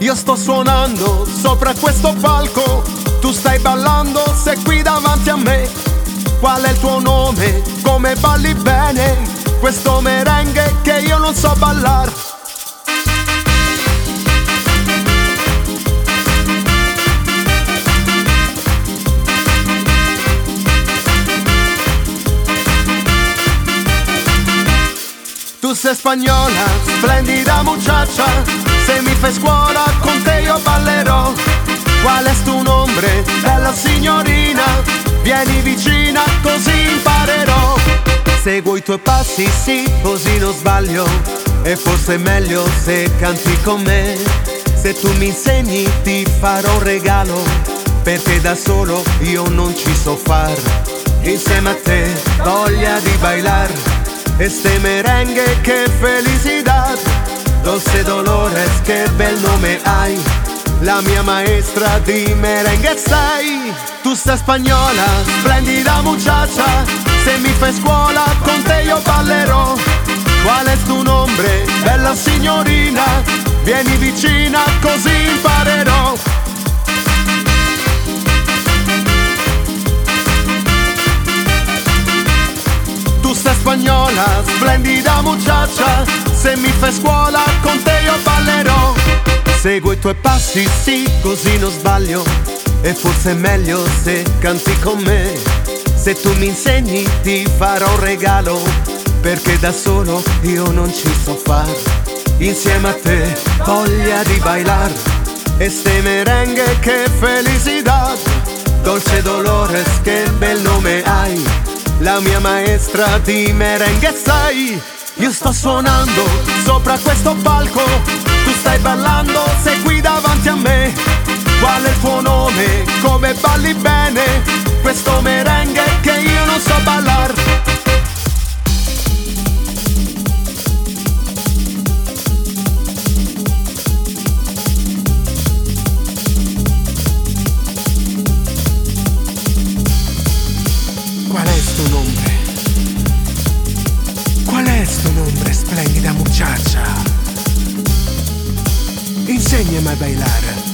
Io sto suonando sopra questo palco, tu stai ballando, sei qui davanti a me. Qual è il tuo nome? Come balli bene questo merengue che io non so ballar. Tu sei spagnola, splendida muchacha, se mi fai scuola con te io ballerò. Qual è tu nombre, bella signorina? Vieni vicina così imparerò. Seguo i tuoi passi, sì, così non sbaglio. E forse è meglio se canti con me. Se tu mi insegni ti farò un regalo, perché da solo io non ci so far. Insieme a te voglia di bailar este merengue, che felicidad. Dulce Dolores, che bel nome hai, la mia maestra di merengue sei. Tu sei spagnola, splendida muchacha, se mi fai scuola con te io ballerò. Qual è tu nombre, bella signorina? Vieni vicina così imparerò. Tu sei spagnola, splendida muchacha, se mi fai scuola con te io ballerò. Seguo i tuoi passi, sì, così non sbaglio. E forse è meglio se canti con me. Se tu mi insegni ti farò un regalo, perché da solo io non ci so far. Insieme a te voglia di bailar este merengue, che felicidad. Dulce Dolores, che bel nome hai, la mia maestra di merengue sei. Io sto suonando sopra questo palco, tu stai ballando, sei qui davanti a me. Qual è il tuo nome? Come balli bene questo merengue che io non so ballar. Qual è tu nombre? Qual è tu nombre, splendida muchacha? Inséñame a bailar.